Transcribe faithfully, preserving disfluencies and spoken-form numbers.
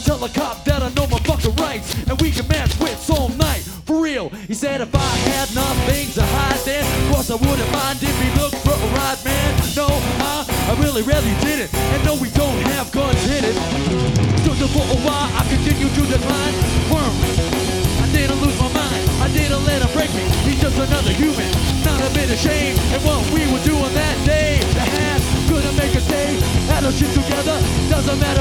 tell a cop that I know my fucking rights, and we can match wits all night. For real, he said if I had nothing to hide, then of course I wouldn't mind if he looked for a ride, man. No, I, I really, really didn't. And no, we don't have guns in it. Stood there for a while, I continued to decline. Worm, I didn't lose my mind, I didn't let him break me. He's just another human, not a bit ashamed. And what we were doing that day, the half couldn't make a stay. Had our shit together, doesn't matter.